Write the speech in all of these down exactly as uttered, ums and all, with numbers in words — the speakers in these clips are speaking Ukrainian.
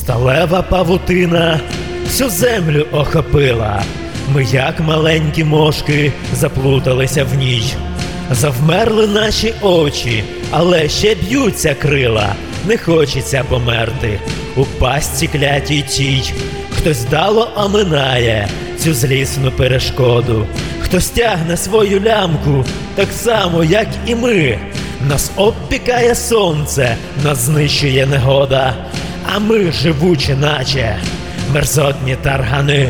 Сталева павутина всю землю охопила. Ми, як маленькі мошки, заплуталися в ніч. Завмерли наші очі, але ще б'ються крила. Не хочеться померти у пастці клятій тій. Хтось вдало оминає цю злісну перешкоду. Хтось тягне свою лямку, так само, як і ми. Нас обпікає сонце, нас знищує негода, а ми живучі, наче мерзотні таргани.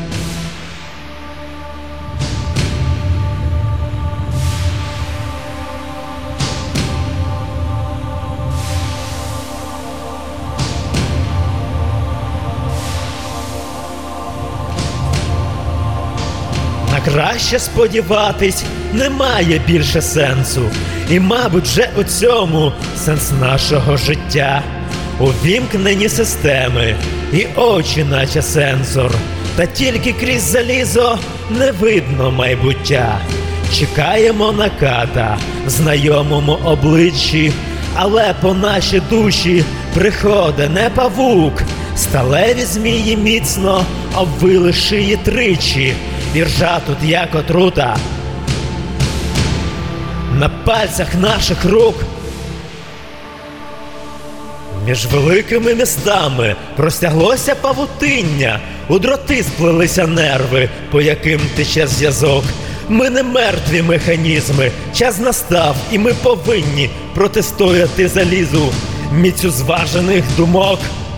На краще сподіватись немає більше сенсу. І, мабуть, вже у цьому сенс нашого життя. Увімкнені системи і очі, наче сенсор. Та тільки крізь залізо не видно майбуття. Чекаємо наката в знайомому обличчі, але по нашій душі приходить не павук. Сталеві змії міцно обвили шиї тричі. Іржа тут як отрута на пальцях наших рук. Між великими містами простяглося павутиння. У дроти сплелися нерви, по яким тече зв'язок. Ми не мертві механізми, час настав, і ми повинні протистояти залізу міцю зважених думок.